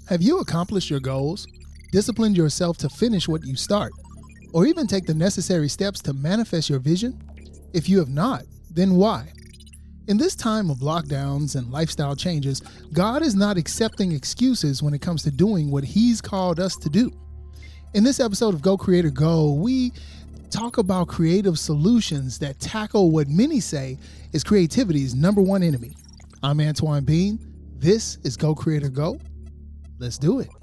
Have you accomplished your goals, disciplined yourself to finish what you start, or even take the necessary steps to manifest your vision? If you have not, then why? In this time of lockdowns and lifestyle changes, God is not accepting excuses when it comes to doing what He's called us to do. In this episode of Go Creator Go, we talk about creative solutions that tackle what many say is creativity's number one enemy. I'm Antoine Bean. This is Go Creator Go. Let's do it.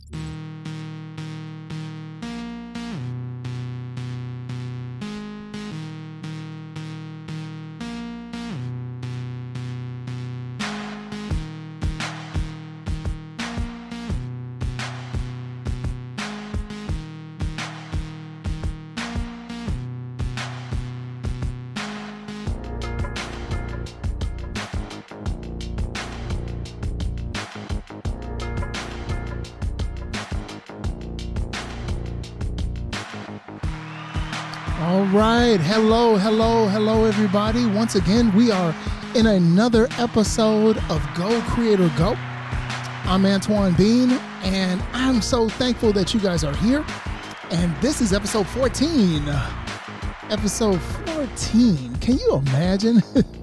All right. Hello, everybody. Once again, we are in another episode of Go Creator Go. I'm Antoine Bean, and I'm so thankful that you guys are here. And this is episode 14. Episode 14. Can you imagine?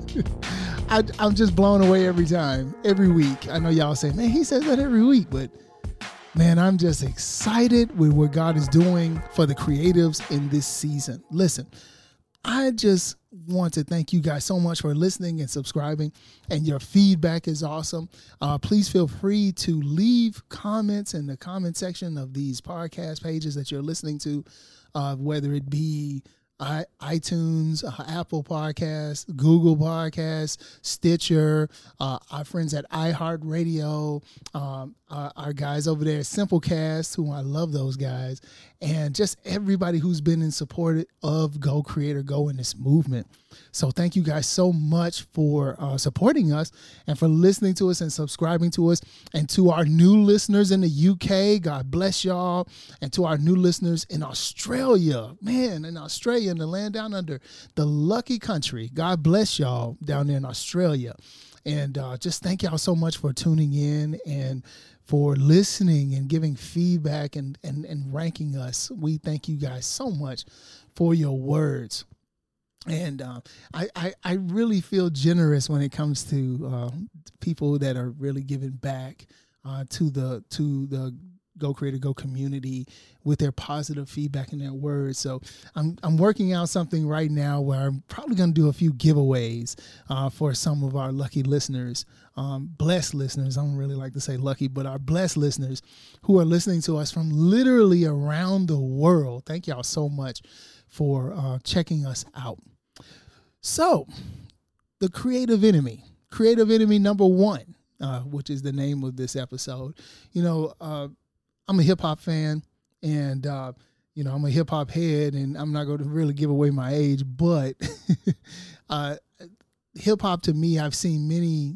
I'm just blown away every time, every week. I know y'all say, man, he says that every week, but man, I'm just excited with what God is doing for the creatives in this season. Listen, I just want to thank you guys so much for listening and subscribing, and your feedback is awesome. Please feel free to leave comments in the comment section of these podcast pages that you're listening to, whether it be iTunes, Apple Podcasts, Google Podcasts, Stitcher, our friends at iHeartRadio, our guys over there at Simplecast, who I love those guys, and just everybody who's been in support of Go Creator Go in this movement. So thank you guys so much for supporting us and for listening to us and subscribing to us. And to our new listeners in the UK, God bless y'all. And to our new listeners in Australia, man, in Australia, in the land down under, the lucky country, God bless y'all down there in Australia. And just thank y'all so much for tuning in and for listening and giving feedback and ranking us. We thank you guys so much for your words. And I really feel generous when it comes to people that are really giving back to the Go Creator Go community with their positive feedback and their words. So I'm working out something right now where I'm probably going to do a few giveaways for some of our lucky listeners, blessed listeners. I don't really like to say lucky, but our blessed listeners who are listening to us from literally around the world. Thank y'all so much for checking us out. So the creative enemy number one, which is the name of this episode. You know, I'm a hip hop fan, and I'm a hip hop head, and I'm not going to really give away my age, but hip hop to me, I've seen many,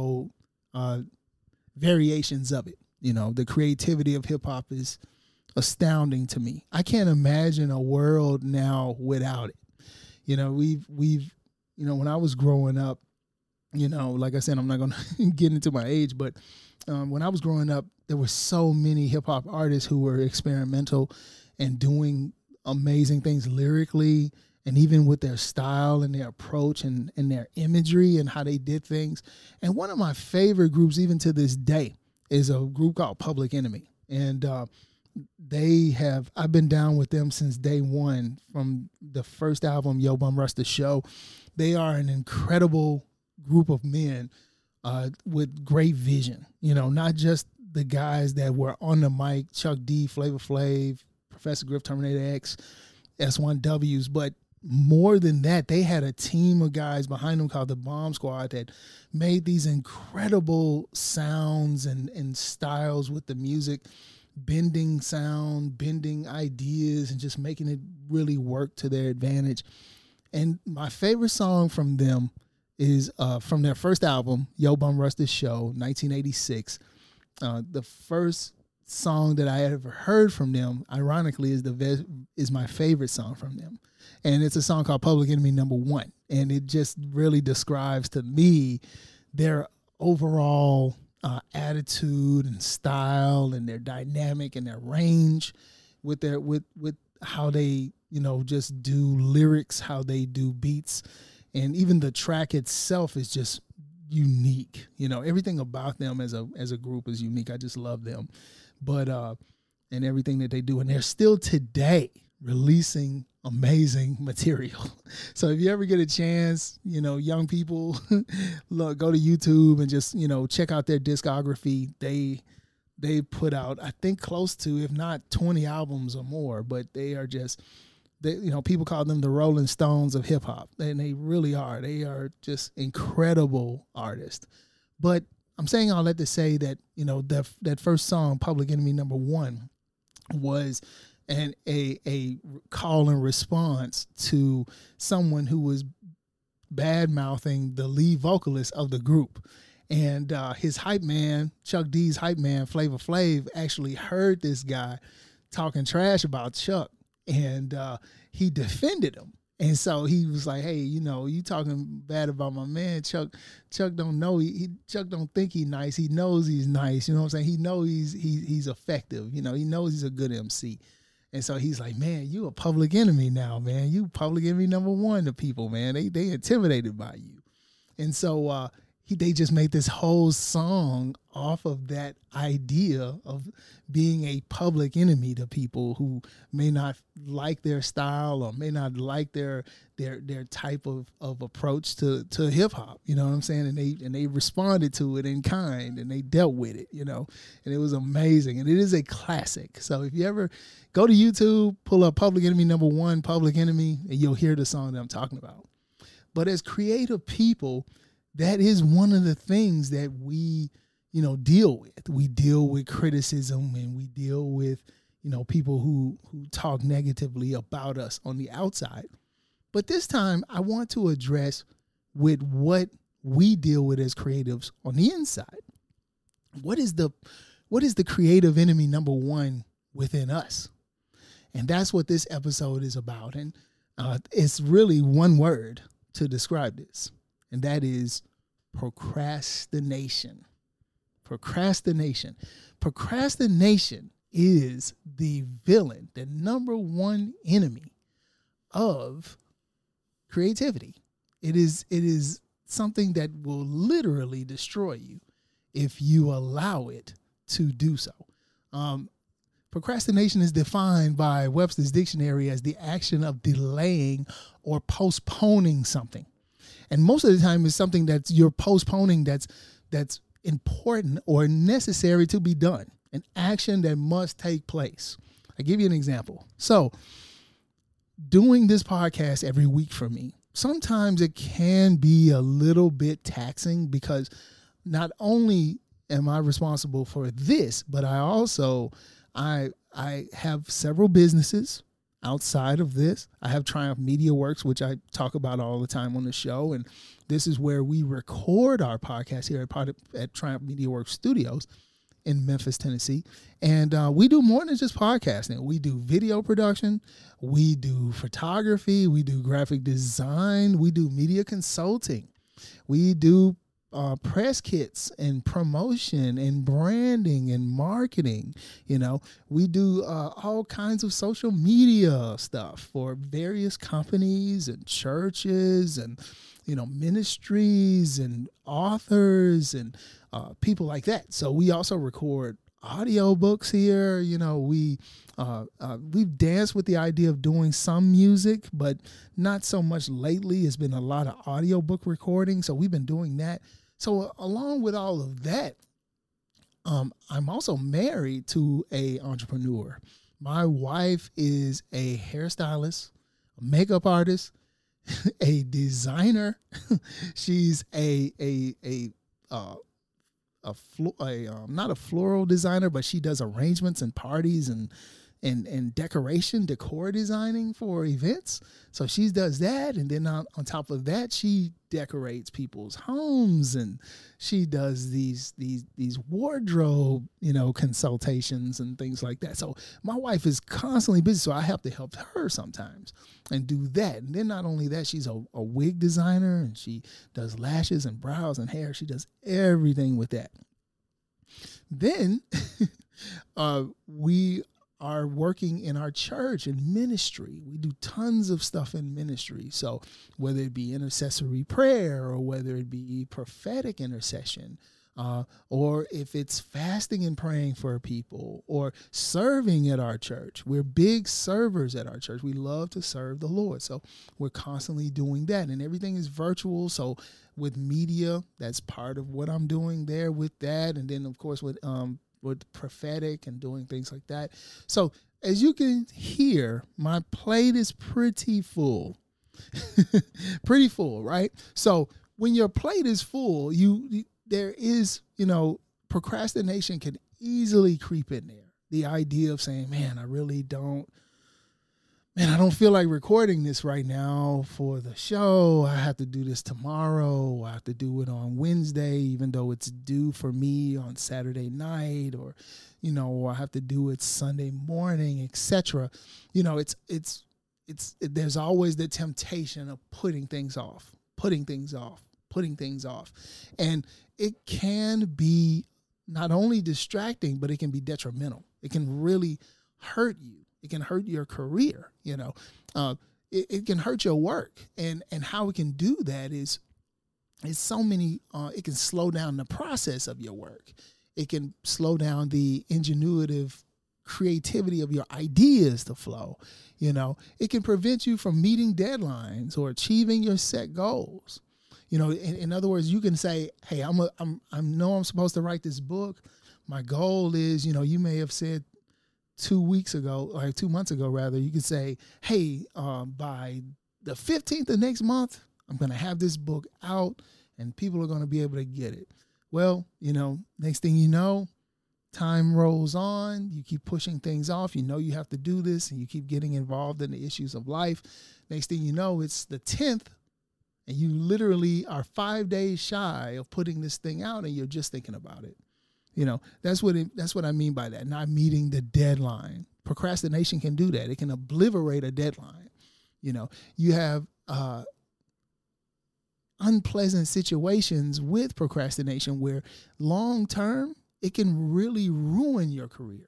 variations of it. You know, the creativity of hip hop is astounding to me. I can't imagine a world now without it. You know, we've when I was growing up, like I said, I'm not going to get into my age, but when I was growing up, there were so many hip hop artists who were experimental and doing amazing things lyrically, and even with their style and their approach and their imagery and how they did things. And one of my favorite groups, even to this day, is a group called Public Enemy. And I've been down with them since day one, from the first album, Yo Bum Rush the Show. They are an incredible group of men with great vision, not just the guys that were on the mic, Chuck D, Flavor Flav, Professor Griff, Terminator X, S1Ws, but more than that, they had a team of guys behind them called the Bomb Squad that made these incredible sounds and styles with the music, bending sound, bending ideas, and just making it really work to their advantage. And my favorite song from them is from their first album, Yo Bum Rush the Show, 1986. The first song that I ever heard from them, ironically, is my favorite song from them. And it's a song called Public Enemy Number One. And it just really describes to me their overall attitude and style and their dynamic and their range with with how they, just do lyrics, how they do beats, and even the track itself is just unique. Everything about them as a group is unique. I just love them. But and everything that they do, and they're still today releasing amazing material. So if you ever get a chance, young people, look, go to YouTube and just, check out their discography. They put out, I think, close to, if not 20 albums or more, but they are just, people call them the Rolling Stones of hip hop, and they really are. They are just incredible artists. But I'm saying all that to say that, that first song, Public Enemy #1, was a call and response to someone who was bad mouthing the lead vocalist of the group. And his hype man, Chuck D's hype man, Flavor Flav, actually heard this guy talking trash about Chuck, and he defended him. And so he was like, "Hey, you talking bad about my man, Chuck. Chuck don't know. Chuck don't think he's nice. He knows he's nice. You know what I'm saying? He knows he's effective. He knows he's a good MC." And so he's like, "Man, you a Public Enemy now, man. You Public Enemy #1 to people, man. They intimidated by you." And so they just made this whole song off of that idea of being a public enemy to people who may not like their style or may not like their type of approach to hip hop. You know what I'm saying? And they responded to it in kind, and they dealt with it, and it was amazing. And it is a classic. So if you ever go to YouTube, pull up Public Enemy #1, Public Enemy, and you'll hear the song that I'm talking about. But as creative people, that is one of the things that we, deal with. We deal with criticism, and we deal with, people who talk negatively about us on the outside. But this time I want to address with what we deal with as creatives on the inside. What is the creative enemy #1 within us? And that's what this episode is about. And it's really one word to describe this, and that is procrastination. Procrastination. Procrastination is the villain, the #1 enemy of creativity. It is something that will literally destroy you if you allow it to do so. Procrastination is defined by Webster's Dictionary as the action of delaying or postponing something. And most of the time it's something that you're postponing that's important or necessary to be done, an action that must take place. I'll give you an example. So doing this podcast every week for me, sometimes it can be a little bit taxing, because not only am I responsible for this, but I also I have several businesses outside of this. I have Triumph Media Works, which I talk about all the time on the show. And this is where we record our podcast here at Triumph Media Works Studios in Memphis, Tennessee. And we do more than just podcasting. We do video production. We do photography. We do graphic design. We do media consulting. We do press kits and promotion and branding and marketing. We do all kinds of social media stuff for various companies and churches and, ministries and authors and people like that. So we also record audiobooks here. We've danced with the idea of doing some music, but not so much lately. It's been a lot of audiobook recording. So we've been doing that. So along with all of that, I'm also married to an entrepreneur. My wife is a hairstylist, a makeup artist, a designer. She's not a floral designer, but she does arrangements and parties and decor designing for events. So she does that. And then on top of that, she decorates people's homes, and she does these wardrobe, consultations and things like that. So my wife is constantly busy. So I have to help her sometimes and do that. And then not only that, she's a wig designer, and she does lashes and brows and hair. She does everything with that. Then we are working in our church and ministry. We do tons of stuff in ministry. So whether it be intercessory prayer or whether it be prophetic intercession, or if it's fasting and praying for people or serving at our church. We're big servers at our church. We love to serve the Lord. So we're constantly doing that, and everything is virtual. So with media, that's part of what I'm doing there with that. And then of course with prophetic and doing things like that. So as you can hear, my plate is pretty full. Pretty full, right? So when your plate is full, there is, procrastination can easily creep in there. The idea of saying, I don't feel like recording this right now for the show. I have to do this tomorrow. I have to do it on Wednesday, even though it's due for me on Saturday night, or I have to do it Sunday morning, etc. There's always the temptation of putting things off. And it can be not only distracting, but it can be detrimental. It can really hurt you. It can hurt your career, it can hurt your work. And how it can do that is it can slow down the process of your work. It can slow down the ingenuitive creativity of your ideas to flow. It can prevent you from meeting deadlines or achieving your set goals. In other words, you can say, hey, I know I'm supposed to write this book. My goal is, you may have said 2 months ago, rather, you could say, hey, by the 15th of next month, I'm going to have this book out and people are going to be able to get it. Well, next thing you know, time rolls on. You keep pushing things off. You have to do this, and you keep getting involved in the issues of life. Next thing you know, it's the 10th. And you literally are 5 days shy of putting this thing out, and you're just thinking about it. That's what I mean by that, not meeting the deadline. Procrastination can do that. It can obliterate a deadline. You have unpleasant situations with procrastination where long term, it can really ruin your career.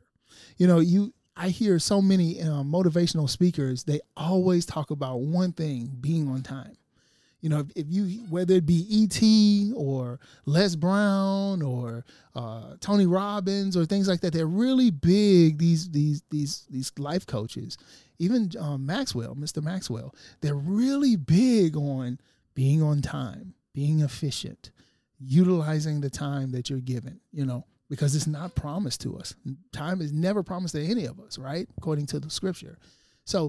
I hear so many motivational speakers, they always talk about one thing: being on time. If you, whether it be E.T. or Les Brown or Tony Robbins or things like that, they're really big. These life coaches, even Mr. Maxwell, they're really big on being on time, being efficient, utilizing the time that you're given. Because it's not promised to us. Time is never promised to any of us, right? According to the scripture. So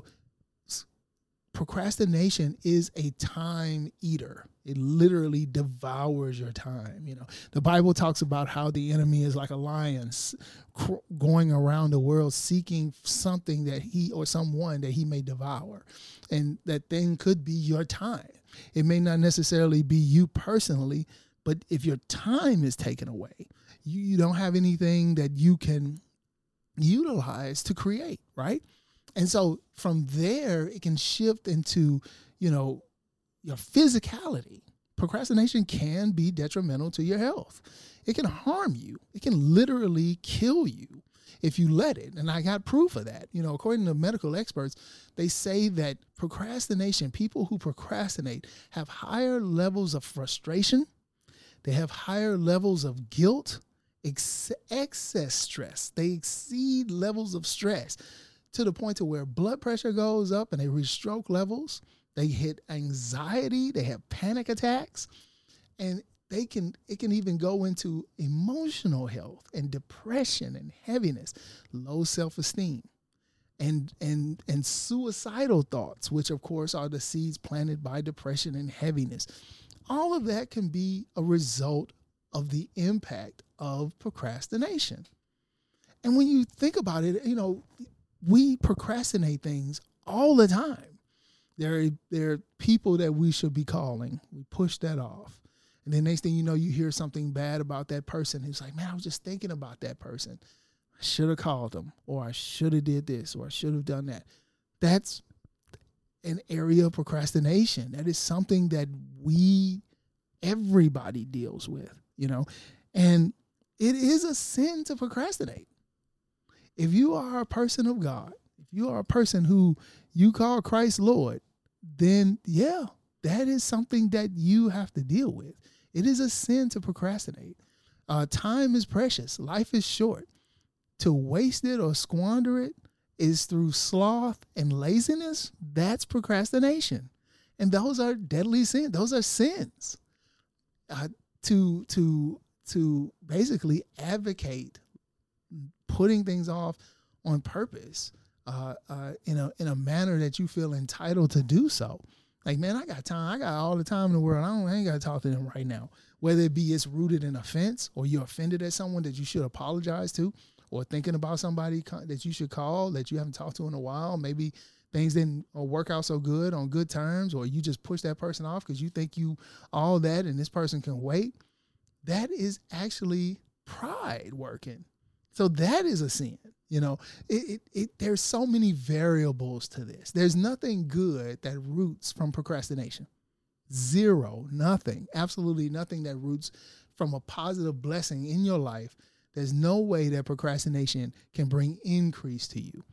procrastination is a time eater. It literally devours your time. The Bible talks about how the enemy is like a lion going around the world seeking something that someone that he may devour. And that thing could be your time. It may not necessarily be you personally, but if your time is taken away, you don't have anything that you can utilize to create, right? And so from there, it can shift into, your physicality. Procrastination can be detrimental to your health. It can harm you. It can literally kill you if you let it. And I got proof of that. According to medical experts, they say that people who procrastinate have higher levels of frustration. They have higher levels of guilt, excess stress. They exceed levels of stress to the point to where blood pressure goes up and they reach stroke levels. They hit anxiety. They have panic attacks, and it can even go into emotional health and depression and heaviness, low self-esteem, and suicidal thoughts, which of course are the seeds planted by depression and heaviness. All of that can be a result of the impact of procrastination. And when you think about it, we procrastinate things all the time. There are people that we should be calling. We push that off. And then next thing you know, you hear something bad about that person. It's like, man, I was just thinking about that person. I should have called them, or I should have did this, or I should have done that. That's an area of procrastination. That is something that everybody deals with, And It is a sin to procrastinate. If you are a person of God, if you are a person who you call Christ Lord, then yeah, that is something that you have to deal with. It is a sin to procrastinate. Time is precious. Life is short. To waste it or squander it is through sloth and laziness. That's procrastination. And those are deadly sins. Those are sins. To basically advocate putting things off on purpose, in a manner that you feel entitled to do so. Like, man, I got time. I got all the time in the world. I ain't got to talk to them right now. Whether it be it's rooted in offense, or you're offended at someone that you should apologize to, or thinking about somebody that you should call that you haven't talked to in a while. Maybe things didn't work out so good on good terms, or you just push that person off because you think you all that and this person can wait. That is actually pride working. So that is a sin. You know, there's so many variables to this. There's nothing good that roots from procrastination. Zero, nothing, absolutely nothing that roots from a positive blessing in your life. There's no way that procrastination can bring increase to you.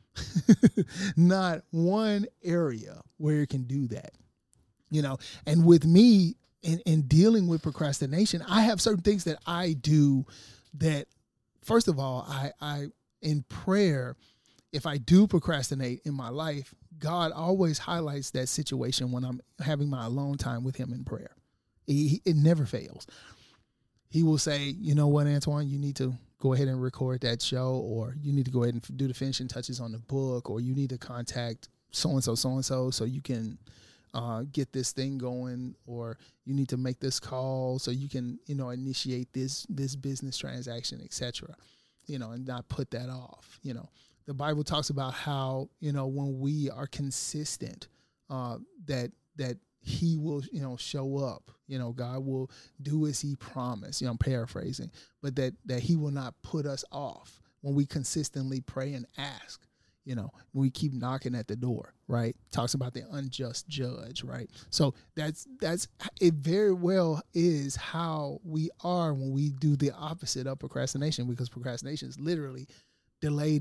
Not one area where it can do that. You know, and with me in dealing with procrastination, I have certain things that I do that, first of all, I in prayer, if I do procrastinate in my life, God always highlights that situation when I'm having my alone time with him in prayer. It never fails. He will say, you know what, Antoine, you need to go ahead and record that show, or you need to go ahead and do the finishing touches on the book, or you need to contact so-and-so so you can get this thing going, or you need to make this call so you can, initiate this business transaction, etc., and not put that off. The Bible talks about how, when we are consistent, that he will, show up, God will do as he promised, I'm paraphrasing, but that he will not put us off when we consistently pray and ask, when we keep knocking at the door, right? Talks about the unjust judge, right? So that's it very well is how we are when we do the opposite of procrastination, because procrastination is literally delay.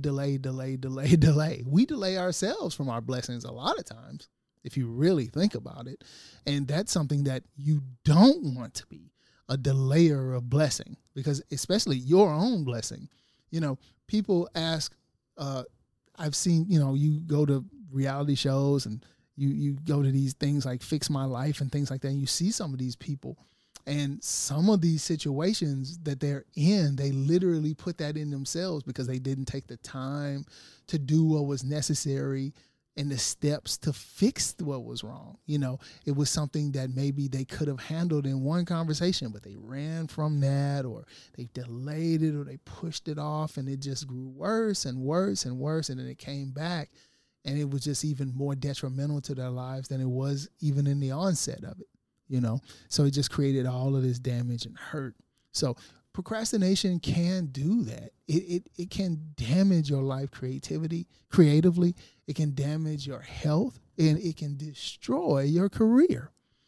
We delay ourselves from our blessings a lot of times, if you really think about it. And that's something that you don't want to be, a delayer of blessing, because especially your own blessing. People ask, I've seen, you go to reality shows and you go to these things like Fix My Life and things like that, and you see some of these people, and some of these situations that they're in, they literally put that in themselves because they didn't take the time to do what was necessary and the steps to fix what was wrong. It was something that maybe they could have handled in one conversation, but they ran from that, or they delayed it, or they pushed it off, and it just grew worse and worse and worse. And then it came back, and it was just even more detrimental to their lives than it was even in the onset of it, So it just created all of this damage and hurt. So procrastination can do that. It can damage your life creatively. It can damage your health, and it can destroy your career.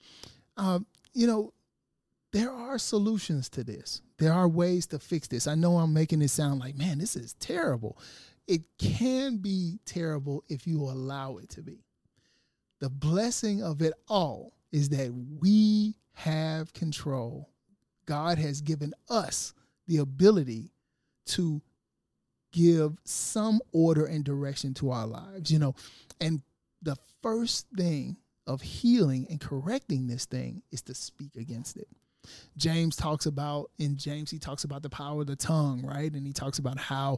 There are solutions to this. There are ways to fix this. I know I'm making it sound like, man, this is terrible. It can be terrible if you allow it to be. The blessing of it all is that we have control. God has given us the ability to give some order and direction to our lives, and the first thing of healing and correcting this thing is to speak against it. James talks about the power of the tongue, right? And he talks about how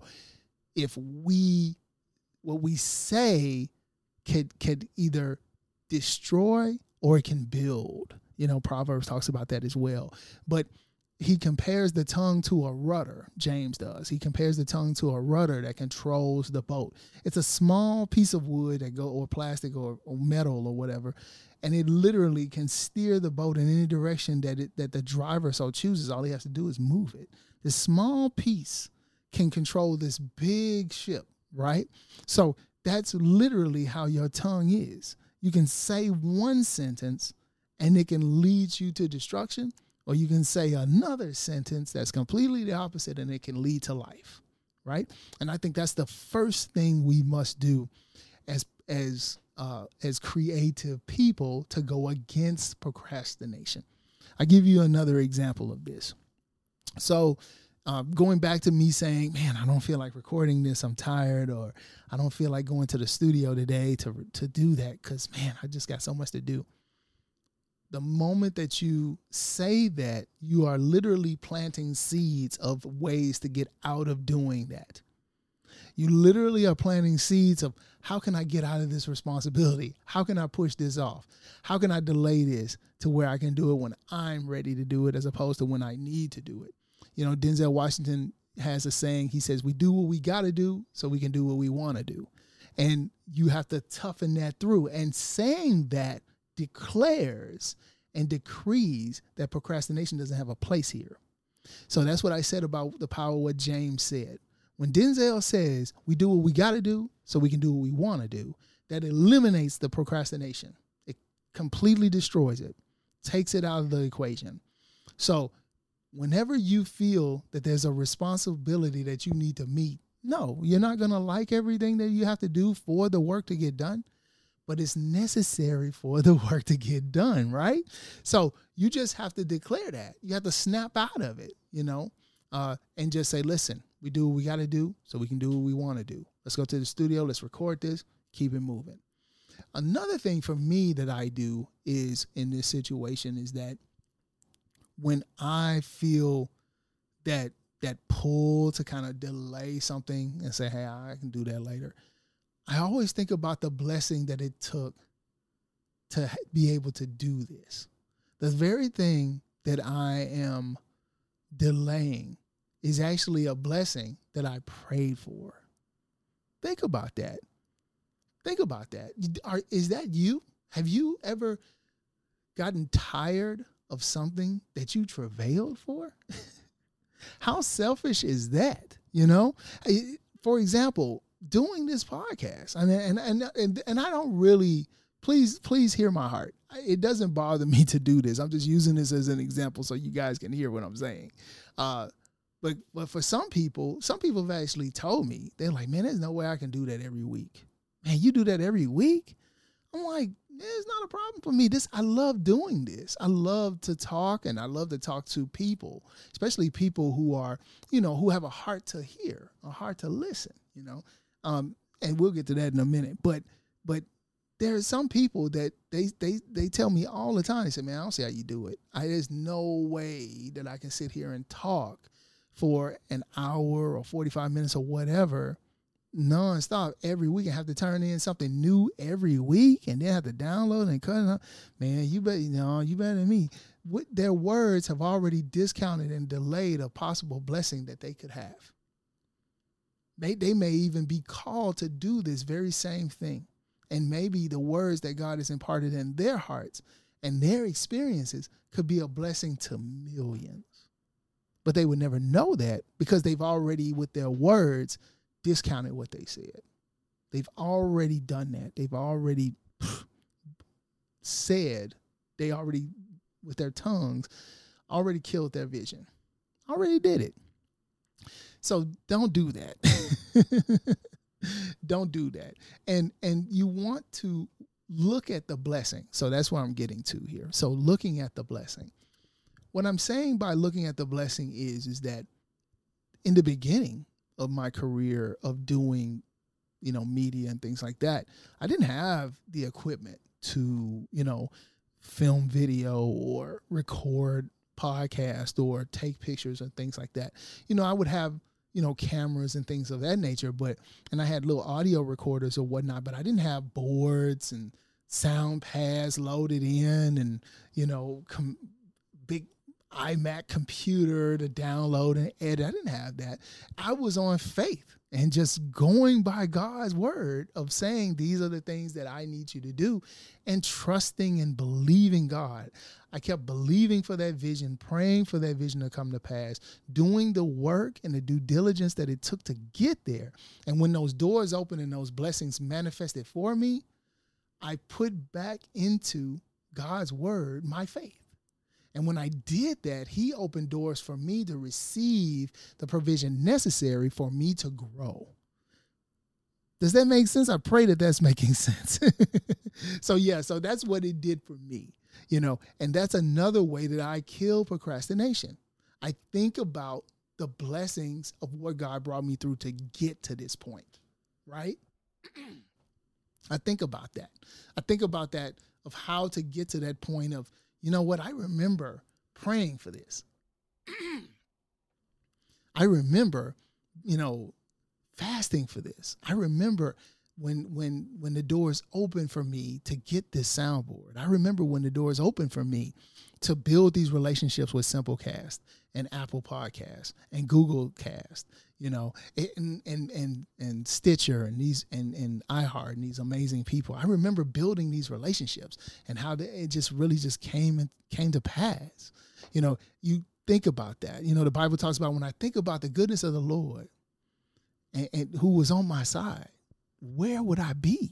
what we say could either destroy or it can build. Proverbs talks about that as well. But he compares the tongue to a rudder, James does. He compares the tongue to a rudder that controls the boat. It's a small piece of wood or plastic or metal or whatever, and it literally can steer the boat in any direction that the driver so chooses. All he has to do is move it. This small piece can control this big ship, right? So that's literally how your tongue is. You can say one sentence and it can lead you to destruction, or you can say another sentence that's completely the opposite, and it can lead to life, right? And I think that's the first thing we must do as creative people to go against procrastination. I give you another example of this. So going back to me saying, man, I don't feel like recording this, I'm tired, or I don't feel like going to the studio today to do that because, man, I just got so much to do. The moment that you say that, you are literally planting seeds of ways to get out of doing that. You literally are planting seeds of, how can I get out of this responsibility? How can I push this off? How can I delay this to where I can do it when I'm ready to do it as opposed to when I need to do it? You know, Denzel Washington has a saying. He says, we do what we got to do so we can do what we want to do. And you have to toughen that through. And saying that declares and decrees that procrastination doesn't have a place here. So that's what I said about the power of what James said. When Denzel says we do what we got to do so we can do what we want to do, that eliminates the procrastination. It completely destroys it, takes it out of the equation. So whenever you feel that there's a responsibility that you need to meet, no, you're not going to like everything that you have to do for the work to get done, but it's necessary for the work to get done, right? So you just have to declare that. You have to snap out of it, and just say, listen, we do what we got to do so we can do what we want to do. Let's go to the studio. Let's record this. Keep it moving. Another thing for me that I do is in this situation is that when I feel that pull to kind of delay something and say, hey, I can do that later, I always think about the blessing that it took to be able to do this. The very thing that I am delaying is actually a blessing that I prayed for. Think about that. Is that you? Have you ever gotten tired of something that you travailed for? How selfish is that? For example, doing this podcast, and I don't really, please hear my heart. It doesn't bother me to do this. I'm just using this as an example so you guys can hear what I'm saying. But for some people have actually told me, they're like, man, there's no way I can do that every week. Man, you do that every week? I'm like, it's not a problem for me. I love doing this. I love to talk, and I love to talk to people, especially people who are, who have a heart to hear, a heart to listen, and we'll get to that in a minute. But there are some people that they tell me all the time, they say, man, I don't see how you do it. There's no way that I can sit here and talk for an hour or 45 minutes or whatever nonstop every week and have to turn in something new every week and then have to download and cut it up. Man, you better than me. Their words have already discounted and delayed a possible blessing that they could have. They may even be called to do this very same thing. And maybe the words that God has imparted in their hearts and their experiences could be a blessing to millions. But they would never know that because they've already, with their words, discounted what they said. They've already done that. They've already with their tongues, already killed their vision. Already did it. So don't do that. Don't do that. And you want to look at the blessing. So that's what I'm getting to here. So looking at the blessing. What I'm saying by looking at the blessing is that in the beginning of my career of doing, media and things like that, I didn't have the equipment to, film video or record podcast or take pictures and things like that. I would have, cameras and things of that nature, and I had little audio recorders or whatnot, but I didn't have boards and sound pads loaded in and, big iMac computer to download and edit. I didn't have that. I was on faith and just going by God's word of saying, these are the things that I need you to do, and trusting and believing God. I kept believing for that vision, praying for that vision to come to pass, doing the work and the due diligence that it took to get there. And when those doors opened and those blessings manifested for me, I put back into God's word my faith. And when I did that, he opened doors for me to receive the provision necessary for me to grow. Does that make sense? I pray that that's making sense. So that's what it did for me, and that's another way that I kill procrastination. I think about the blessings of what God brought me through to get to this point, right? I think about that. Of how to get to that point of, I remember praying for this. I remember, fasting for this. I remember when the doors opened for me to get this soundboard. I remember when the doors opened for me to build these relationships with Simplecast and Apple Podcasts and Google Cast, and Stitcher and iHeart and these amazing people. I remember building these relationships and how it just really just came to pass. You think about that. The Bible talks about when I think about the goodness of the Lord and who was on my side, where would I be?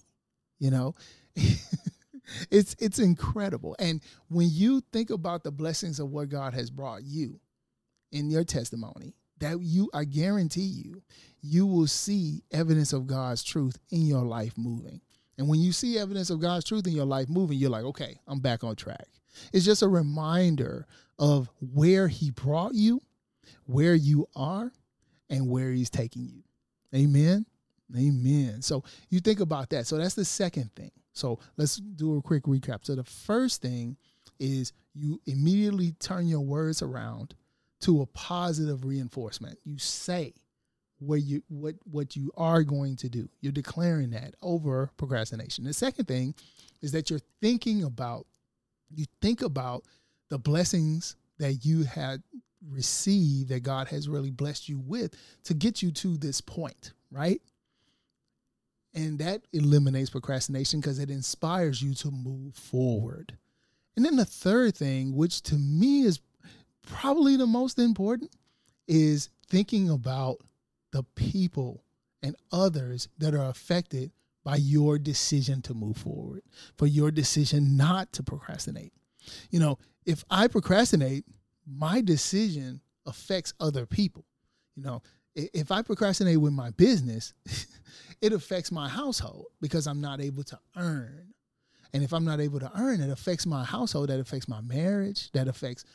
It's incredible. And when you think about the blessings of what God has brought you in your testimony, I guarantee you will see evidence of God's truth in your life moving. And when you see evidence of God's truth in your life moving, you're like, okay, I'm back on track. It's just a reminder of where he brought you, where you are, and where he's taking you. Amen. Amen. So you think about that. So that's the second thing. So let's do a quick recap. So the first thing is you immediately turn your words around to a positive reinforcement. You say what you are going to do. You're declaring that over procrastination. The second thing is that you think about the blessings that you had received, that God has really blessed you with to get you to this point, right? And that eliminates procrastination because it inspires you to move forward. And then the third thing, which to me is probably the most important, is thinking about the people and others that are affected by your decision to move forward, for your decision not to procrastinate. If I procrastinate, my decision affects other people. If I procrastinate with my business, it affects my household because I'm not able to earn. And if I'm not able to earn, it affects my household. That affects my marriage. That affects,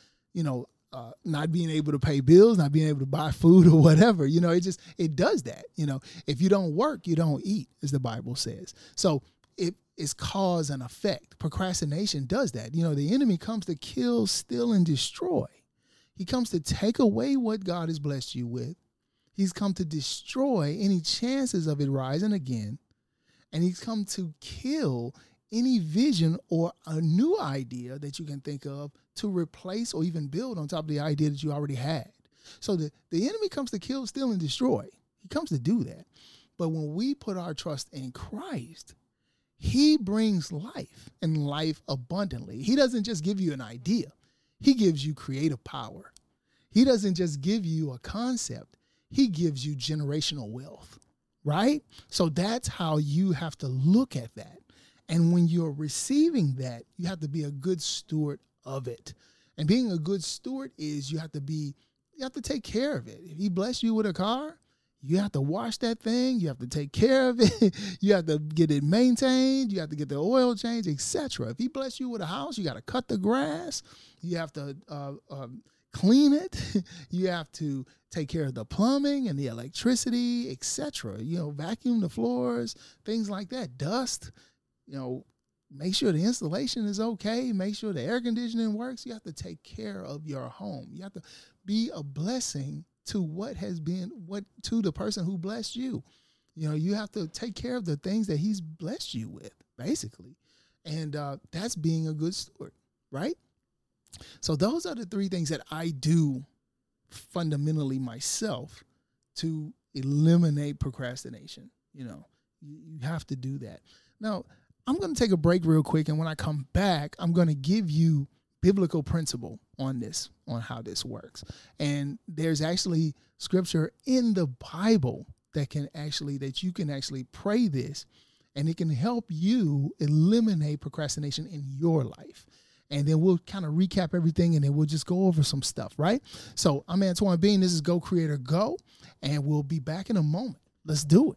not being able to pay bills, not being able to buy food or whatever. It does that. If you don't work, you don't eat, as the Bible says. So it is cause and effect. Procrastination does that. The enemy comes to kill, steal, and destroy. He comes to take away what God has blessed you with. He's come to destroy any chances of it rising again. And he's come to kill any vision or a new idea that you can think of to replace or even build on top of the idea that you already had. So the enemy comes to kill, steal, and destroy. He comes to do that. But when we put our trust in Christ, he brings life and life abundantly. He doesn't just give you an idea. He gives you creative power. He doesn't just give you a concept. He gives you generational wealth, right? So that's how you have to look at that. And when you're receiving that, you have to be a good steward of it. And being a good steward is you have to take care of it. If he bless you with a car, you have to wash that thing. You have to take care of it. You have to get it maintained. You have to get the oil changed, etc. If he bless you with a house, you got to cut the grass. You have to clean it. You have to take care of the plumbing and the electricity, etc. Vacuum the floors, things like that. Dust. Make sure the installation is okay. Make sure the air conditioning works. You have to take care of your home. You have to be a blessing to to the person who blessed you. You have to take care of the things that he's blessed you with, basically. And that's being a good steward, right? So those are the three things that I do fundamentally myself to eliminate procrastination. You have to do that. Now, I'm going to take a break real quick. And when I come back, I'm going to give you biblical principle on how this works. And there's actually scripture in the Bible that you can actually pray this, and it can help you eliminate procrastination in your life. and then we'll kind of recap everything, and then we'll just go over some stuff, right? So I'm Antoine Bean. This is Go Creator Go, and we'll be back in a moment. Let's do it.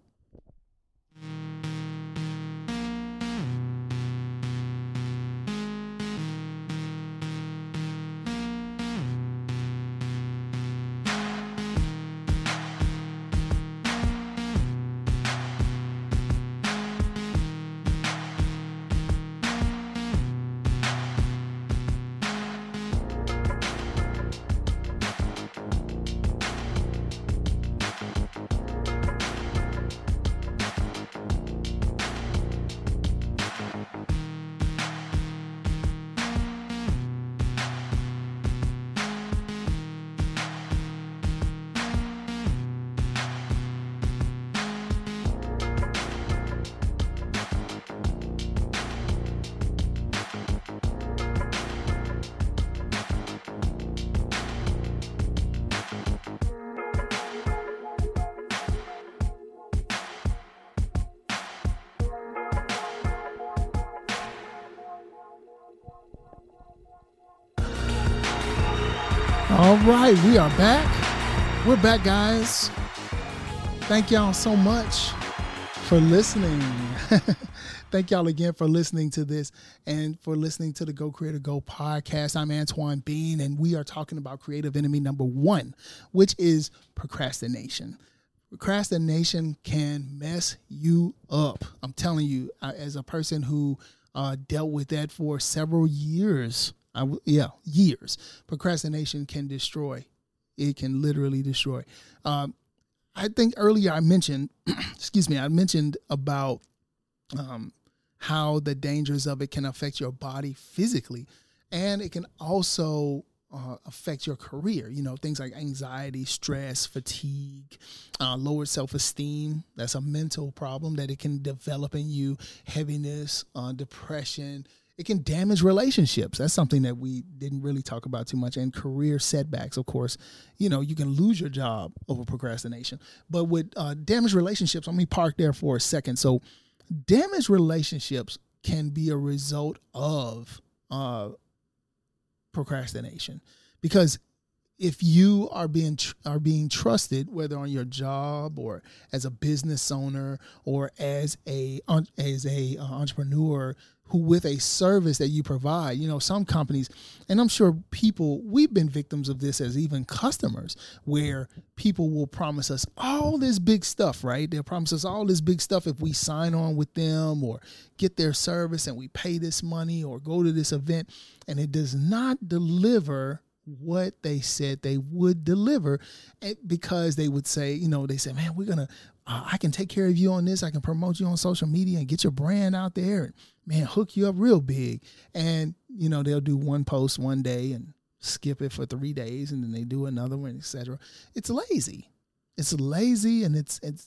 All right, we are back. We're back, guys. Thank y'all so much for listening. Thank y'all again for listening to this and for listening to the Go Creator Go podcast. I'm Antoine Bean, and we are talking about creative enemy number 1, which is procrastination. Procrastination can mess you up. I'm telling you, as a person who dealt with that for several years, years. Procrastination can destroy. It can literally destroy. I think earlier I mentioned, I mentioned about how the dangers of it can affect your body physically, and it can also affect your career. You know, things like anxiety, stress, fatigue, lowered self-esteem. That's a mental problem that it can develop in you. Heaviness, depression. It can damage relationships. That's something that we didn't really talk about too much. And career setbacks, of course. You know, you can lose your job over procrastination. But with damaged relationships, let me park there for a second. So damaged relationships can be a result of procrastination, because if you are being trusted, whether on your job or as a business owner or as a entrepreneur who with a service that you provide, you know, some companies, and I'm sure we've been victims of this as even customers, where people will promise us all this big stuff, right? They'll promise us all this big stuff if we sign on with them or get their service and we pay this money or go to this event, and it does not deliver what they said they would deliver, because they would say, you know, they say, man, I can take care of you on this. I can promote you on social media and get your brand out there and, man, hook you up real big. And, you know, they'll do one post one day and skip it for 3 days, and then they do another one, etc. It's lazy. It's lazy, and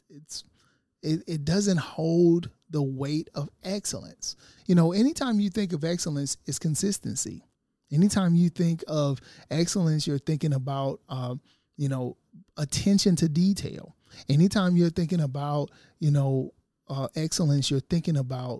it doesn't hold the weight of excellence. You know, anytime you think of excellence, it's consistency. Anytime you think of excellence, you're thinking about, attention to detail. Anytime you're thinking about, excellence, you're thinking about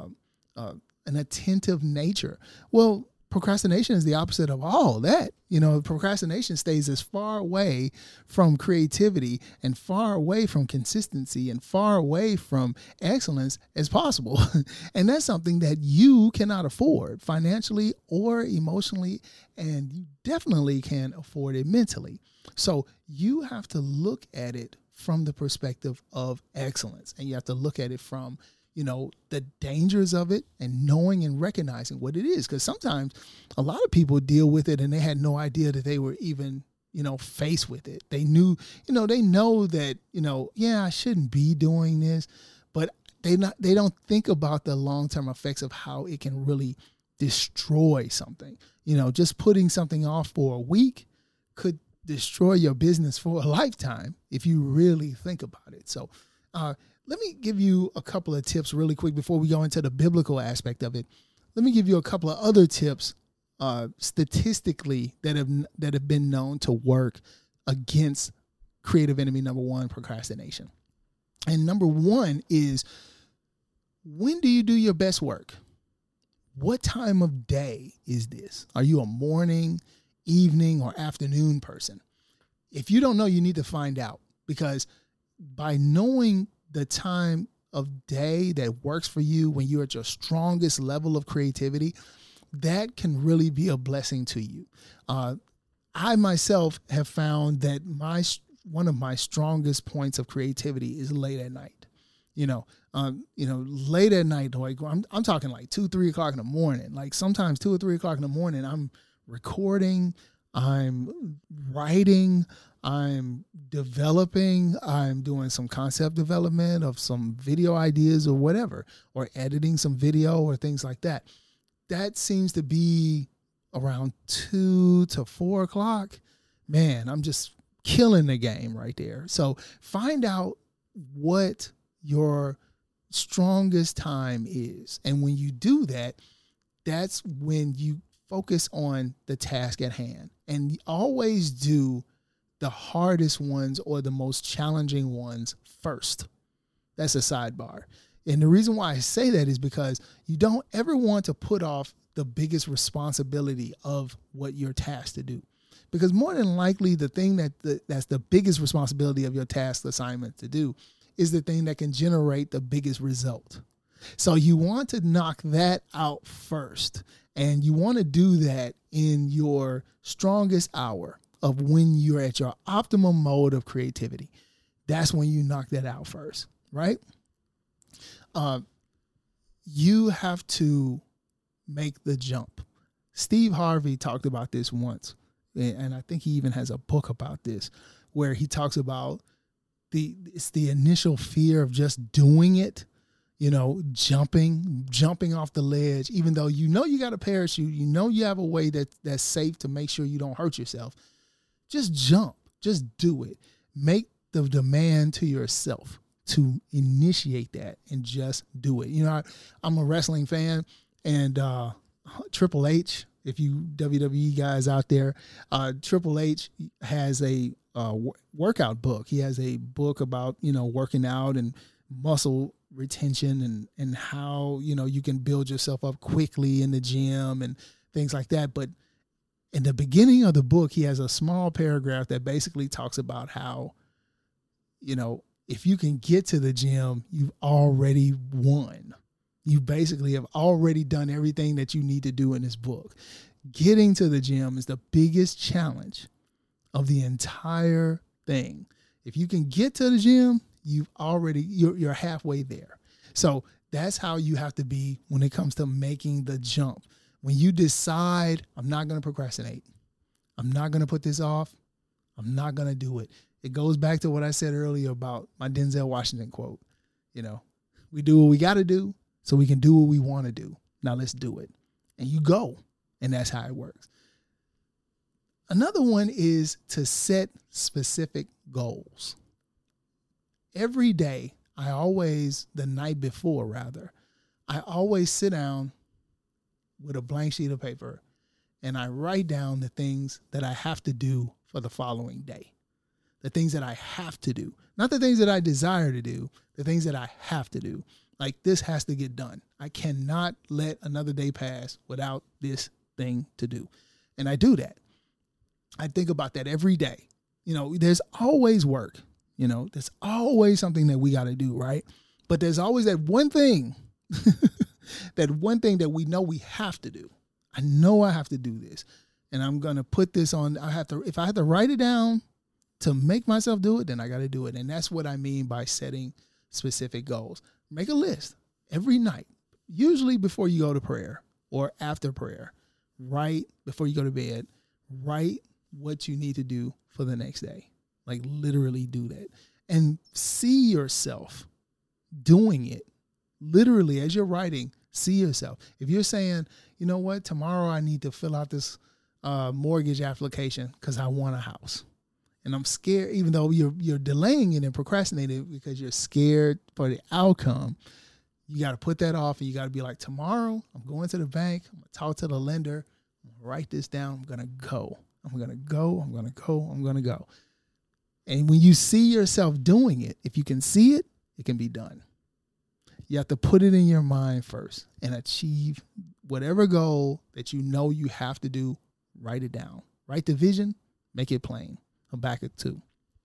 an attentive nature. Well, procrastination is the opposite of all that. You know, procrastination stays as far away from creativity and far away from consistency and far away from excellence as possible. And that's something that you cannot afford financially or emotionally, and you definitely can't afford it mentally. So you have to look at it from the perspective of excellence, and you have to look at it from, you know, the dangers of it and knowing and recognizing what it is. Because sometimes a lot of people deal with it and they had no idea that they were even, faced with it. They knew, they know that, I shouldn't be doing this, but they don't think about the long-term effects of how it can really destroy something. Just putting something off for a week could destroy your business for a lifetime if you really think about it. So, let me give you a couple of tips really quick before we go into the biblical aspect of it. Let me give you a couple of other tips statistically that have been known to work against creative enemy number 1, procrastination. And number 1 is, when do you do your best work? what time of day is this? Are you a morning, evening, or afternoon person? If you don't know, you need to find out, because by knowing the time of day that works for you when you're at your strongest level of creativity, that can really be a blessing to you. I myself have found that one of my strongest points of creativity is late at night. Late at night, like I'm talking like 2-3 o'clock in the morning. Like sometimes 2 or 3 o'clock in the morning, I'm recording, I'm writing, I'm developing, I'm doing some concept development of some video ideas or whatever, or editing some video or things like that. That seems to be around 2 to 4 o'clock. Man, I'm just killing the game right there. So find out what your strongest time is. And when you do that, that's when you focus on the task at hand. And always do the hardest ones or the most challenging ones first. That's a sidebar. And the reason why I say that is because you don't ever want to put off the biggest responsibility of what you're tasked to do. Because more than likely, the thing that's the biggest responsibility of your task assignment to do is the thing that can generate the biggest result. So you want to knock that out first. And you want to do that in your strongest hour of when you're at your optimum mode of creativity. That's when you knock that out first, right? You have to make the jump. Steve Harvey talked about this once, and I think he even has a book about this, where he talks about it's the initial fear of just doing it, jumping off the ledge, even though you got a parachute, you have a way that's safe to make sure you don't hurt yourself. Just jump, just do it. Make the demand to yourself to initiate that and just do it. I'm a wrestling fan, and Triple H, if you WWE guys out there, Triple H has a workout book. He has a book about, working out and muscle retention and how, you can build yourself up quickly in the gym and things like that. But in the beginning of the book, he has a small paragraph that basically talks about how, if you can get to the gym, you've already won. You basically have already done everything that you need to do in this book. Getting to the gym is the biggest challenge of the entire thing. If you can get to the gym, you're halfway there. So that's how you have to be when it comes to making the jump. When you decide, I'm not going to procrastinate, I'm not going to put this off, I'm not going to do it. It goes back to what I said earlier about my Denzel Washington quote. We do what we got to do so we can do what we want to do. Now let's do it. And you go. And that's how it works. Another one is to set specific goals. Every day, the night before, I always sit down with a blank sheet of paper and I write down the things that I have to do for the following day. The things that I have to do. Not the things that I desire to do, the things that I have to do. Like, this has to get done. I cannot let another day pass without this thing to do. And I do that. I think about that every day. There's always work. There's always something that we got to do, right? But there's always that one thing, that we know we have to do. I know I have to do this. And I'm going to put this on. If I have to write it down to make myself do it, then I got to do it. And that's what I mean by setting specific goals. Make a list every night, usually before you go to prayer or after prayer. Right before you go to bed, write what you need to do for the next day. Like, literally do that. And see yourself doing it. Literally, as you're writing, see yourself. If you're saying, you know what, tomorrow I need to fill out this mortgage application because I want a house. And I'm scared, even though you're delaying it and procrastinating because you're scared for the outcome. You got to put that off, and you got to be like, tomorrow I'm going to the bank. I'm going to talk to the lender. I'm going to write this down. I'm going to go. I'm going to go. I'm going to go. I'm going to go. And when you see yourself doing it, if you can see it, it can be done. You have to put it in your mind first and achieve whatever goal that you know you have to do. Write it down. Write the vision, make it plain. Habakkuk 2.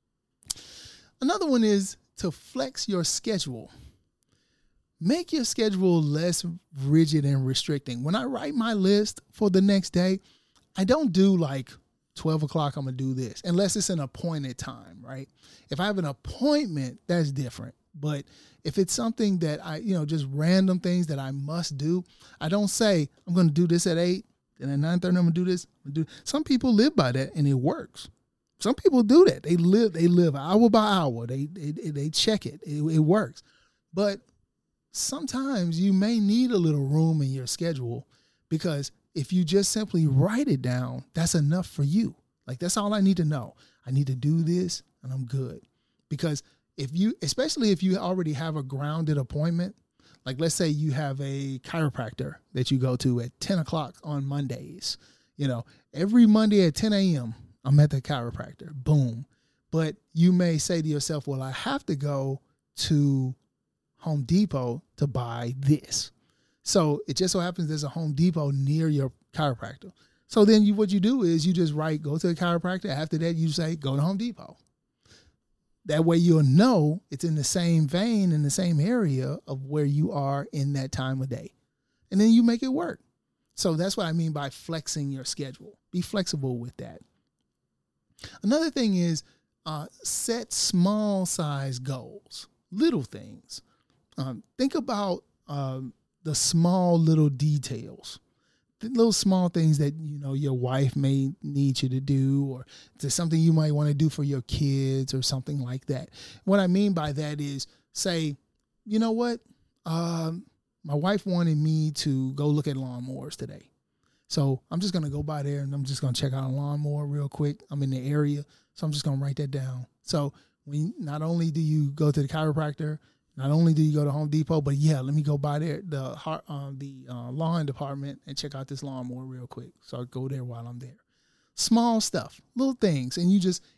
Another one is to flex your schedule. Make your schedule less rigid and restricting. When I write my list for the next day, I don't do like 12 o'clock, I'm going to do this, unless it's an appointed time, right? If I have an appointment, that's different. But if it's something that just random things that I must do, I don't say, I'm going to do this at 8, and at 9:30, I'm going to do this. Some people live by that, and it works. Some people do that. They live hour by hour. They check it. It works. But sometimes you may need a little room in your schedule, because if you just simply write it down, that's enough for you. Like, that's all I need to know. I need to do this and I'm good. Because especially if you already have a grounded appointment, like let's say you have a chiropractor that you go to at 10 o'clock on Mondays, every Monday at 10 a.m., I'm at the chiropractor, boom. But you may say to yourself, well, I have to go to Home Depot to buy this. So it just so happens there's a Home Depot near your chiropractor. So then what you do is you just write, go to the chiropractor. After that, you say, go to Home Depot. That way you'll know it's in the same vein, in the same area of where you are in that time of day. And then you make it work. So that's what I mean by flexing your schedule. Be flexible with that. Another thing is set small size goals, little things. Think about the small little details, the little small things that, your wife may need you to do, or it's something you might want to do for your kids or something like that. What I mean by that is say, you know what? My wife wanted me to go look at lawnmowers today. So I'm just going to go by there and I'm just going to check out a lawnmower real quick. I'm in the area, so I'm just going to write that down. So not only do you go to the chiropractor, not only do you go to Home Depot, but let me go by there, the lawn department, and check out this lawnmower real quick. So I go there while I'm there. Small stuff, little things, and you just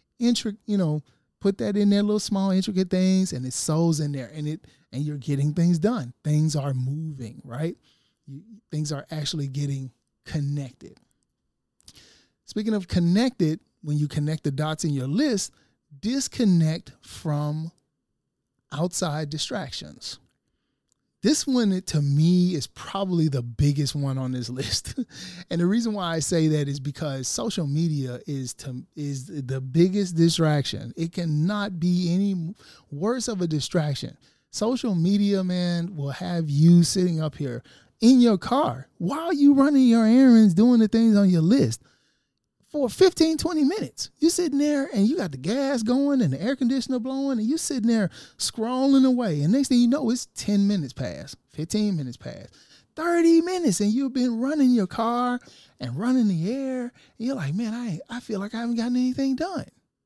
put that in there, little small intricate things, and it sews in there, and you're getting things done. Things are moving, right? Things are actually getting connected. Speaking of connected, when you connect the dots in your list, disconnect from outside distractions. This one, to me, is probably the biggest one on this list. And the reason why I say that is because social media is the biggest distraction. It cannot be any worse of a distraction. Social media, man, will have you sitting up here in your car while you running your errands, doing the things on your list for 15, 20 minutes. You're sitting there and you got the gas going and the air conditioner blowing and you're sitting there scrolling away. And next thing you know, it's 10 minutes past, 15 minutes past, 30 minutes. And you've been running your car and running the air. And you're like, man, I feel like I haven't gotten anything done.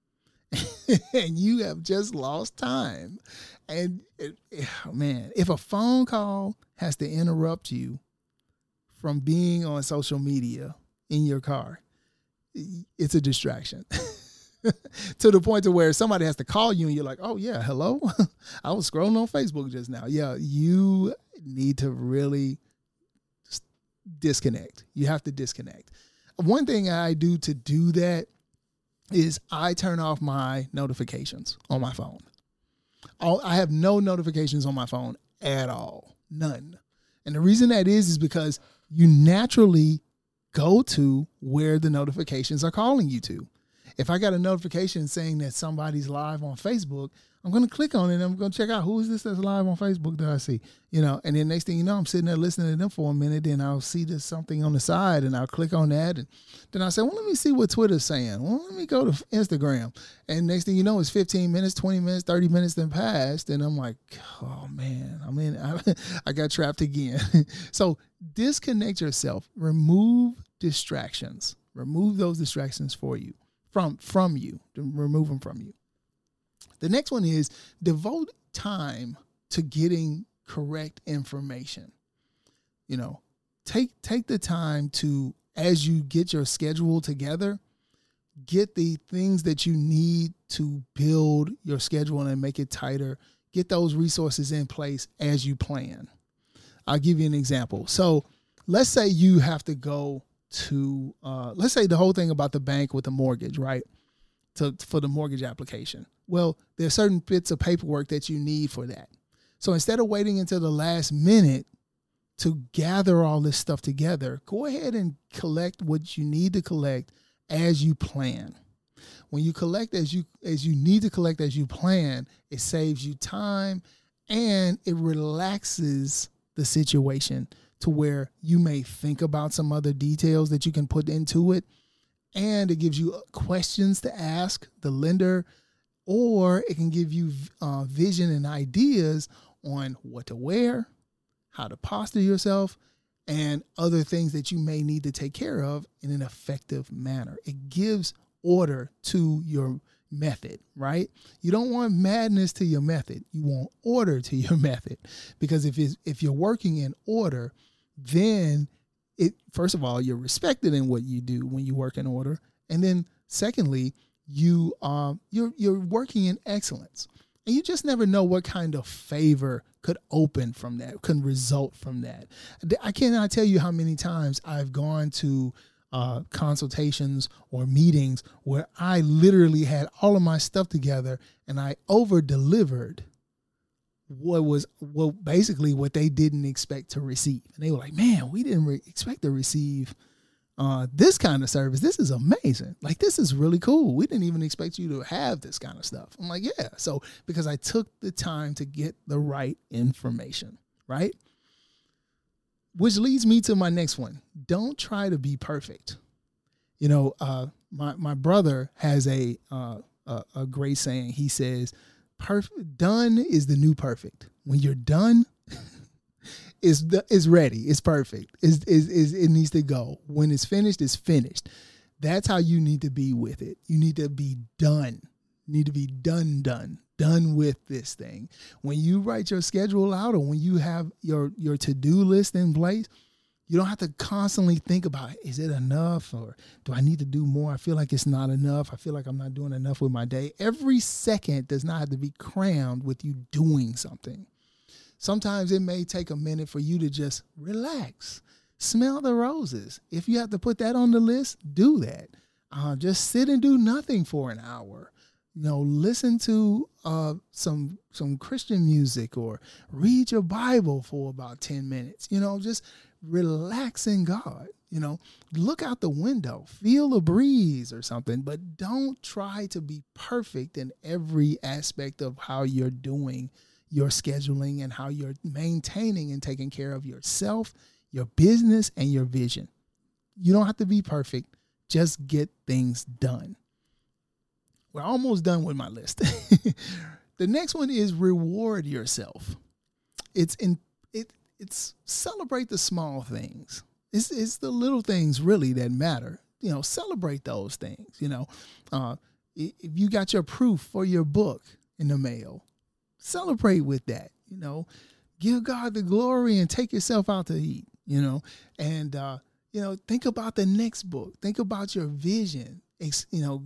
And you have just lost time. And if a phone call has to interrupt you from being on social media in your car, it's a distraction. To the point to where somebody has to call you and you're like, oh yeah, hello. I was scrolling on Facebook just now. Yeah, you need to really disconnect. You have to disconnect. One thing I do to do that is I turn off my notifications on my phone. I have no notifications on my phone at all. None. And the reason that is because you naturally go to where the notifications are calling you to. If I got a notification saying that somebody's live on Facebook, I'm going to click on it and I'm going to check out who is this that's live on Facebook that I see, and then next thing you know, I'm sitting there listening to them for a minute. Then I'll see there's something on the side and I'll click on that. And then I'll say, well, let me see what Twitter's saying. Well, let me go to Instagram. And next thing you know, it's 15 minutes, 20 minutes, 30 minutes then passed. And I'm like, oh man, I got trapped again. So disconnect yourself, remove distractions, remove those distractions for you, from you, to remove them from you. The next one is devote time to getting correct information. Take the time to, as you get your schedule together, get the things that you need to build your schedule and make it tighter. get those resources in place as you plan. I'll give you an example. So let's say you have to go to, let's say the whole thing about the bank with the mortgage, right? For the mortgage application. Well, there's certain bits of paperwork that you need for that. So instead of waiting until the last minute to gather all this stuff together, go ahead and collect what you need to collect as you plan. When you collect as you need to collect as you plan, it saves you time and it relaxes the situation to where you may think about some other details that you can put into it. And it gives you questions to ask the lender, or it can give you vision and ideas on what to wear, how to posture yourself, and other things that you may need to take care of in an effective manner. It gives order to your method, right? You don't want madness to your method. You want order to your method, because if you're working in order, then first of all, you're respected in what you do when you work in order, and then secondly, you're working in excellence. And you just never know what kind of favor could open from that, could result from that. I cannot tell you how many times I've gone to consultations or meetings where I literally had all of my stuff together and I over-delivered basically what they didn't expect to receive. And they were like, man, we didn't expect to receive this kind of service. This is amazing. Like, this is really cool. We didn't even expect you to have this kind of stuff. I'm like, yeah. So because I took the time to get the right information, right? Which leads me to my next one. Don't try to be perfect. You know, my brother has a great saying. He says, done is the new perfect. When you're done, is ready. It's perfect. It needs to go. When it's finished, it's finished. That's how you need to be with it. You need to be done. You need to be done with this thing. When you write your schedule out, or when you have your to-do list in place, you don't have to constantly think about, is it enough, or do I need to do more? I feel like it's not enough. I feel like I'm not doing enough with my day. Every second does not have to be crammed with you doing something. Sometimes it may take a minute for you to just relax, smell the roses. If you have to put that on the list, do that. Just sit and do nothing for an hour. You know, listen to some Christian music, or read your Bible for about 10 minutes. You know, just relax in God. You know, look out the window, feel a breeze or something, but don't try to be perfect in every aspect of how you're doing your scheduling and how you're maintaining and taking care of yourself, your business, and your vision. You don't have to be perfect. Just get things done. We're almost done with my list. The next one is reward yourself. It's celebrate the small things. It's the little things really that matter. You know, celebrate those things. You know, if you got your proof for your book in the mail, celebrate with that. You know, give God the glory and take yourself out to eat. You know, and you know, think about the next book. Think about your vision. You know,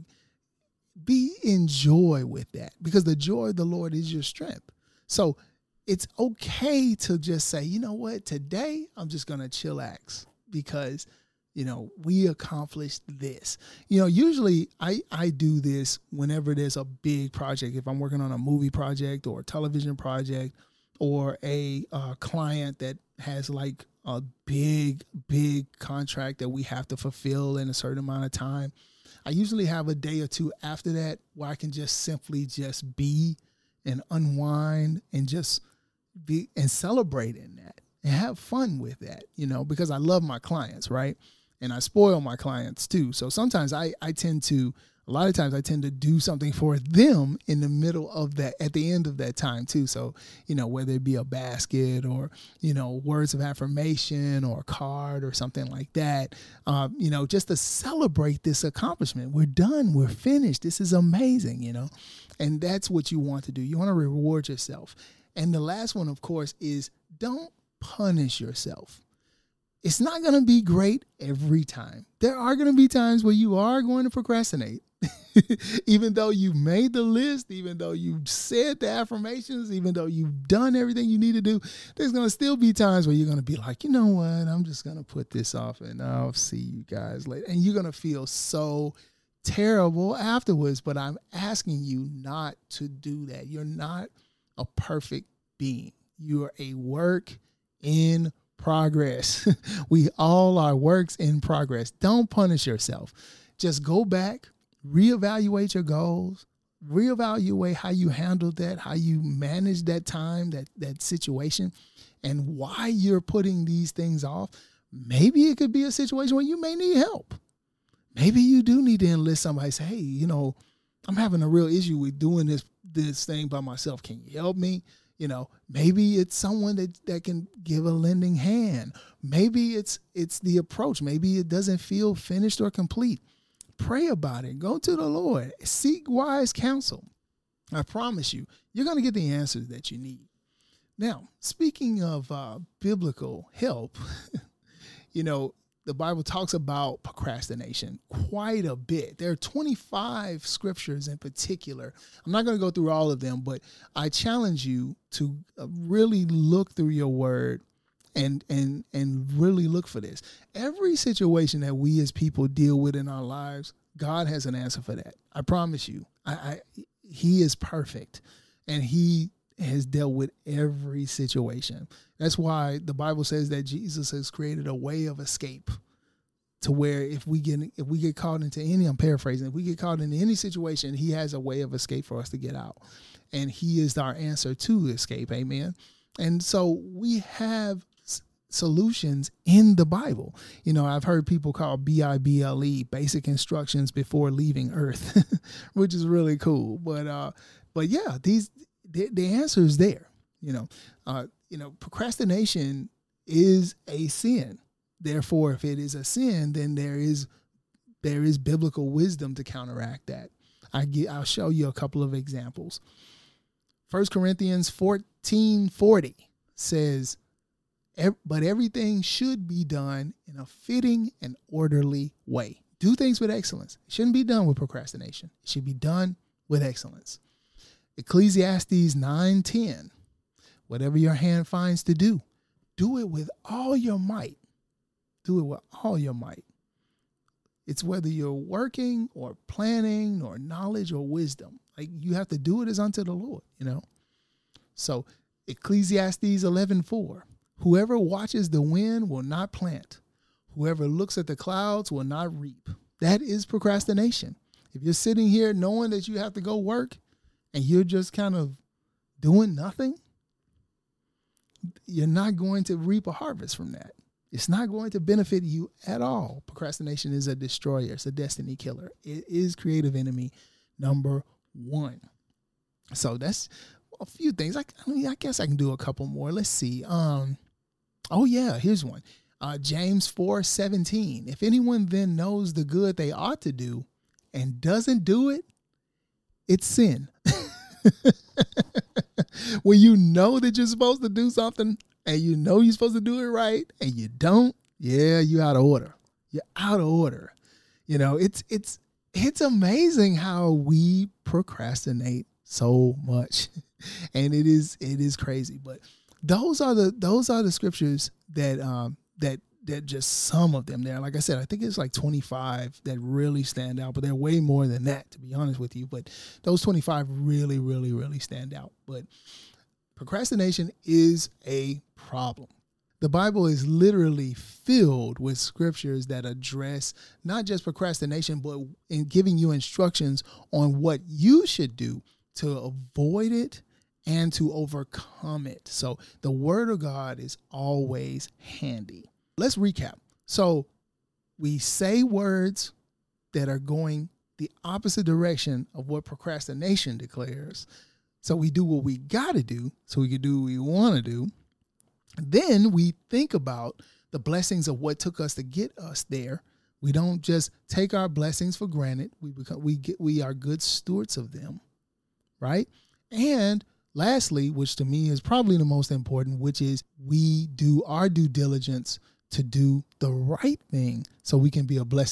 be in joy with that, because the joy of the Lord is your strength. So it's okay to just say, you know what, today I'm just going to chillax because, you know, we accomplished this. You know, usually I do this whenever there's a big project. If I'm working on a movie project or a television project, or a client that has like a big contract that we have to fulfill in a certain amount of time, I usually have a day or two after that where I can just simply just be and unwind and just be and celebrate in that and have fun with that, you know, because I love my clients, right? And I spoil my clients too. So sometimes a lot of times I tend to do something for them in the middle of that, at the end of that time too. So, you know, whether it be a basket or, you know, words of affirmation or a card or something like that, you know, just to celebrate this accomplishment. We're done. We're finished. This is amazing, you know, and that's what you want to do. You want to reward yourself. And the last one, of course, is don't punish yourself. It's not going to be great every time. There are going to be times where you are going to procrastinate. Even though you made the list, even though you said the affirmations, even though you've done everything you need to do, there's going to still be times where you're going to be like, you know what, I'm just going to put this off and I'll see you guys later. And you're going to feel so terrible afterwards. But I'm asking you not to do that. You're not a perfect being. You are a work in progress. We all are works in progress. Don't punish yourself. Just go back, reevaluate your goals, reevaluate how you handled that, how you managed that time, that situation, and why you're putting these things off. Maybe it could be a situation where you may need help. Maybe you do need to enlist somebody. Say, hey, I'm having a real issue with doing this thing by myself. Can you help me? Maybe it's someone that can give a lending hand. Maybe it's the approach. Maybe it doesn't feel finished or complete. Pray about it. Go to the Lord. Seek wise counsel. I promise you, you're going to get the answers that you need. Now, speaking of biblical help, the Bible talks about procrastination quite a bit. There are 25 scriptures in particular. I'm not going to go through all of them, but I challenge you to really look through your word and really look for this. Every situation that we as people deal with in our lives, God has an answer for that. I promise you. He is perfect, and he has dealt with every situation. That's why the Bible says that Jesus has created a way of escape to where if we get caught into I'm paraphrasing, if we get caught into any situation, he has a way of escape for us to get out. And he is our answer to escape. Amen. And so we have solutions in the Bible. I've heard people call BIBLE, basic instructions before leaving earth, which is really cool. But yeah, the answer is there. Procrastination is a sin. Therefore, if it is a sin, then there is biblical wisdom to counteract that. I'll show you a couple of examples. 1 Corinthians 14:40 says, but everything should be done in a fitting and orderly way. Do things with excellence. It shouldn't be done with procrastination. It should be done with excellence. Ecclesiastes 9:10, whatever your hand finds to do it with all your might. Do it with all your might. It's whether you're working or planning or knowledge or wisdom. Like, you have to do it as unto the Lord, So Ecclesiastes 11:4, whoever watches the wind will not plant. Whoever looks at the clouds will not reap. That is procrastination. If you're sitting here knowing that you have to go work and you're just kind of doing nothing, you're not going to reap a harvest from that. It's not going to benefit you at all. Procrastination is a destroyer. It's a destiny killer. It is creative enemy number 1. So that's a few things. I guess I can do a couple more. Let's see. Here's one. James 4:17. If anyone then knows the good they ought to do and doesn't do it, it's sin. When you know that you're supposed to do something and you know you're supposed to do it right and you don't, you're out of order. You're out of order. It's amazing how we procrastinate so much. And it is crazy. But those are the scriptures that just some of them there. Like I said, I think it's like 25 that really stand out, but there are way more than that, to be honest with you. But those 25 really, really, really stand out. But procrastination is a problem. The Bible is literally filled with scriptures that address not just procrastination, but in giving you instructions on what you should do to avoid it and to overcome it. So the word of God is always handy. Let's recap. So we say words that are going the opposite direction of what procrastination declares. So we do what we got to do so we can do what we want to do. Then we think about the blessings of what took us to get us there. We don't just take our blessings for granted. We are good stewards of them, right? And lastly, which to me is probably the most important, which is we do our due diligence to do the right thing so we can be a blessing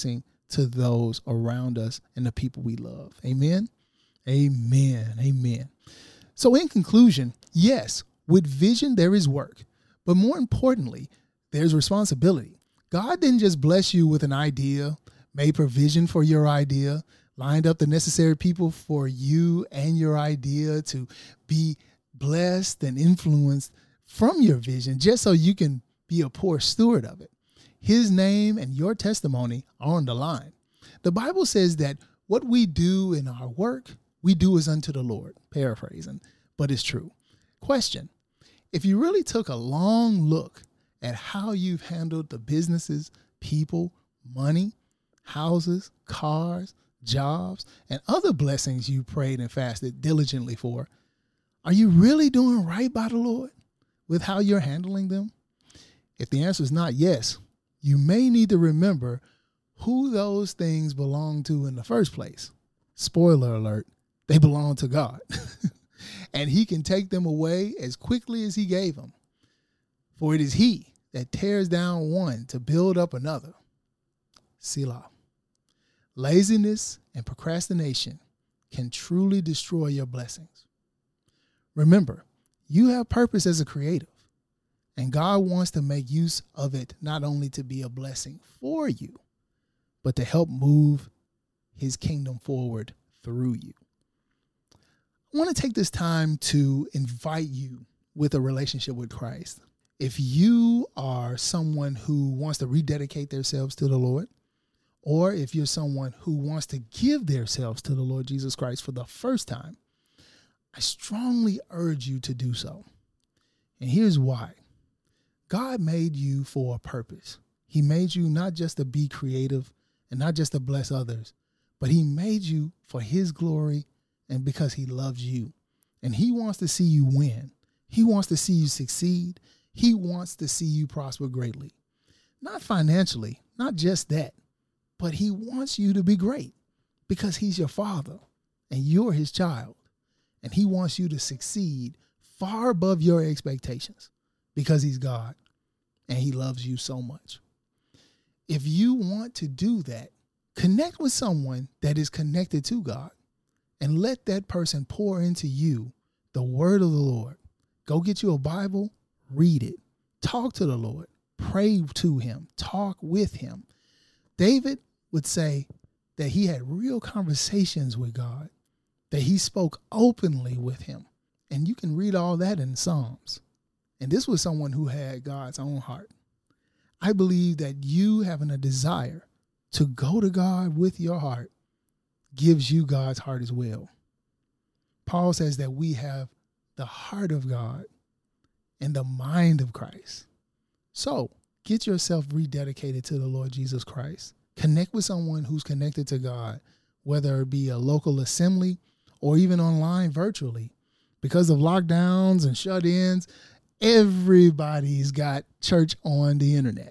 to those around us and the people we love. Amen. Amen. Amen. So in conclusion, yes, with vision, there is work, but more importantly, there's responsibility. God didn't just bless you with an idea, made provision for your idea, lined up the necessary people for you and your idea to be blessed and influenced from your vision just so you can be a poor steward of it. His name and your testimony are on the line. The Bible says that what we do in our work, we do as unto the Lord, paraphrasing, but it's true. Question: if you really took a long look at how you've handled the businesses, people, money, houses, cars, jobs, and other blessings you prayed and fasted diligently for, are you really doing right by the Lord with how you're handling them? If the answer is not yes, you may need to remember who those things belong to in the first place. Spoiler alert, they belong to God. And he can take them away as quickly as he gave them. For it is he that tears down one to build up another. Selah. Laziness and procrastination can truly destroy your blessings. Remember, you have purpose as a creative, and God wants to make use of it not only to be a blessing for you, but to help move his kingdom forward through you. I want to take this time to invite you with a relationship with Christ. If you are someone who wants to rededicate themselves to the Lord, or if you're someone who wants to give themselves to the Lord Jesus Christ for the first time, I strongly urge you to do so. And here's why. God made you for a purpose. He made you not just to be creative and not just to bless others, but he made you for his glory and because he loves you. And he wants to see you win. He wants to see you succeed. He wants to see you prosper greatly. Not financially, not just that, but he wants you to be great because he's your father and you're his child. And he wants you to succeed far above your expectations because he's God and he loves you so much. If you want to do that, connect with someone that is connected to God and let that person pour into you the word of the Lord. Go get you a Bible, read it, talk to the Lord, pray to him, talk with him. David would say that he had real conversations with God, that he spoke openly with him. And you can read all that in Psalms. And this was someone who had God's own heart. I believe that you having a desire to go to God with your heart gives you God's heart as well. Paul says that we have the heart of God and the mind of Christ. So get yourself rededicated to the Lord Jesus Christ. Connect with someone who's connected to God, whether it be a local assembly or even online virtually. Because of lockdowns and shut-ins, everybody's got church on the internet.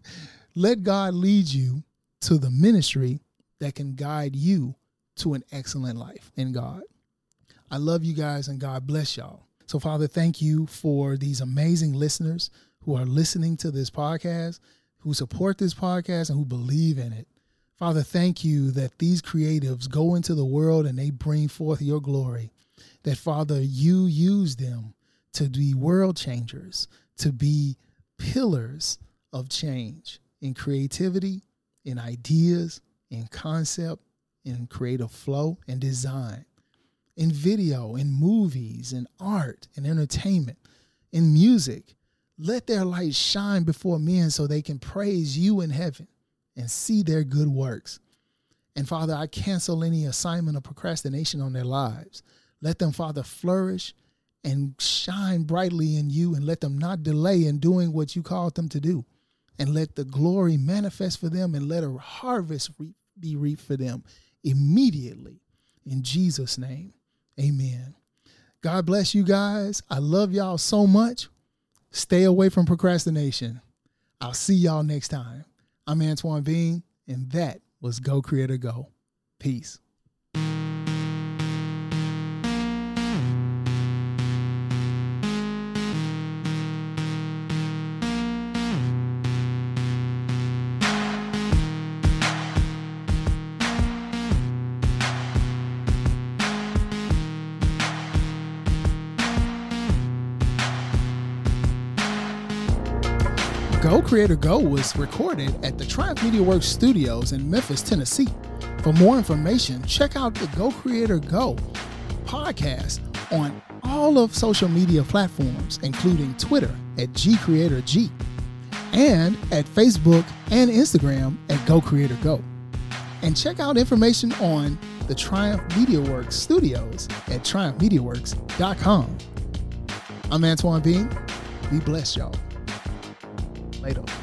Let God lead you to the ministry that can guide you to an excellent life in God. I love you guys and God bless y'all. So, Father, thank you for these amazing listeners who are listening to this podcast, who support this podcast and who believe in it. Father, thank you that these creatives go into the world and they bring forth your glory. That, Father, you use them to be world changers, to be pillars of change in creativity, in ideas, in concept, in creative flow and design, in video, in movies, in art, in entertainment, in music. Let their light shine before men so they can praise you in heaven and see their good works. And Father, I cancel any assignment of procrastination on their lives. Let them, Father, flourish and shine brightly in you, and let them not delay in doing what you called them to do. And let the glory manifest for them, and let a harvest be reaped for them immediately. In Jesus' name, amen. God bless you guys. I love y'all so much. Stay away from procrastination. I'll see y'all next time. I'm Antoine Bean, and that was Go Creator Go. Peace. Go Creator Go was recorded at the Triumph Media Works Studios in Memphis, Tennessee. For more information, check out the Go Creator Go podcast on all of social media platforms, including Twitter at GCreatorG and at Facebook and Instagram at Go Creator Go. And check out information on the Triumph Media Works Studios at triumphmediaworks.com. I'm Antoine Bean. Be blessed, y'all. Later.